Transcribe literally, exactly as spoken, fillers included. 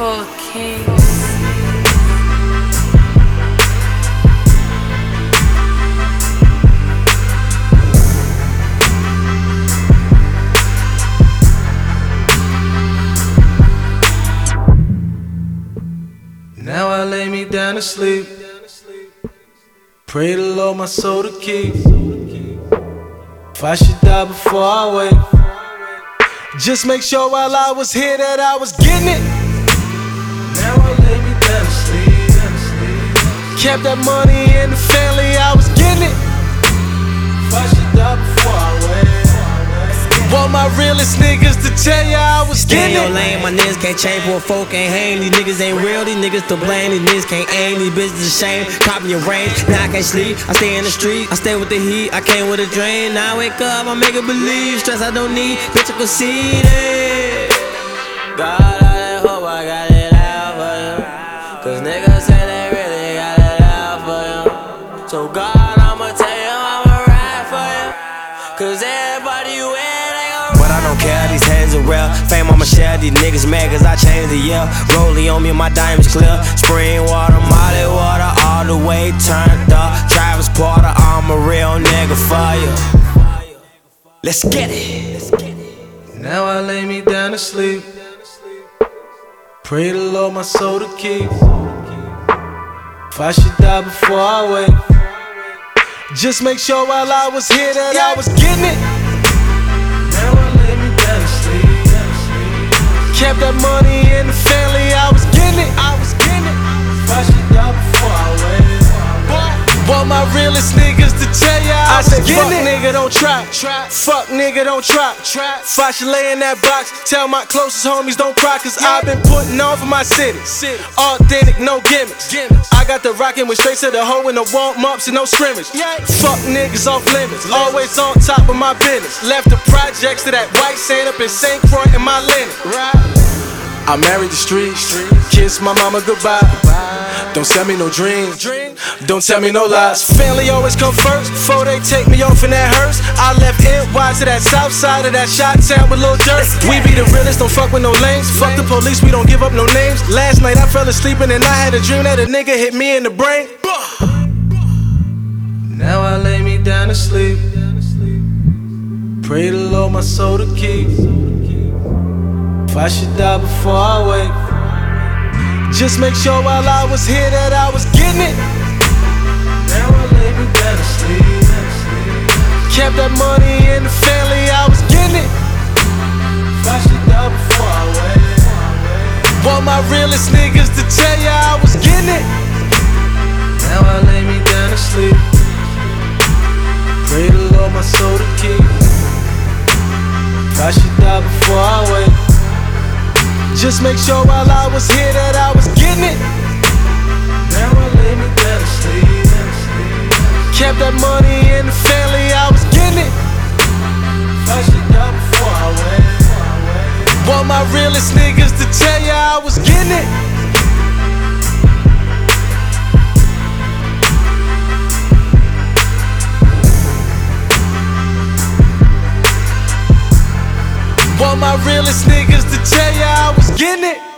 for kings. Now I lay me down to sleep. Pray the Lord my soul to keep. If I should die before I wake, just make sure while I was here that I was getting it. Now I lay me down to sleep. Kept that money in the family, I was getting it. If I should die before I wake, want my realest niggas to tell ya I was getting it. Stay in your lane, my niggas can't change for a folk ain't hang. These niggas ain't real, these niggas to blame. These niggas can't aim, these bitches a shame. Copy your range, now I can't sleep. I stay in the street, I stay with the heat. I came with a drain, now I wake up, I make it believe. Stress I don't need, bitch I concede it. God, I hope I got it out for you, cause niggas say they really got it out for you. So God, I'ma tell you I'ma ride for you, cause everybody you with, but I don't care, these hands are real. Fame I'ma share, these niggas mad cause I changed the year. Rollie on me, my diamonds clear. Spring water, Molly water, all the way turned up. Travis Porter, I'm a real nigga for you. Let's get it. Now I lay me down to sleep. Pray the Lord my soul to keep. If I should die before I wake, just make sure while I was here that I was getting it. Now I lay me down to sleep. Kept that money in the family, I was getting it. I was getting it. If I should die before I wake, want my realest niggas to tell ya I, I was said, getting fuck it. Nigga don't try. try. Fuck nigga don't try. try. If I should lay in that box, tell my closest homies don't cry, cause yeah. I've been putting on for my city. city. Authentic, no gimmicks. gimmicks. I got the rockin' with straight to the hoe and no warm-ups and no scrimmage. Yeah. Fuck niggas off limits. limits. Always on top of my business. Left the projects to that white sand up in Saint Croix in my linen. Right. I married the streets, kiss my mama goodbye. Don't sell me no dreams, don't tell me no lies. Family always come first, before they take me off in that hearse. I left N Y to that south side of that shot town with Lil Durk. We be the realest, don't fuck with no lanes. Fuck the police, we don't give up no names. Last night I fell asleep and then I had a dream that a nigga hit me in the brain. Now I lay me down to sleep. Pray the Lord my soul to keep. If I should die before I wake, just make sure while I was here that I was getting it. Now I lay me down to sleep. Kept that money in the family, I was getting it. If I should die before I wake, want my realest niggas to tell ya I was getting it. Now I lay me down to sleep. Pray the Lord my soul to keep. If I should die before I wake, just make sure while I was here that I was getting it. Now I lay me down to sleep. Kept that money in the family, I was getting it. If I should die before I wake, want my realest niggas to tell ya I was getting it. Want my realest niggas to tell ya I was getting it.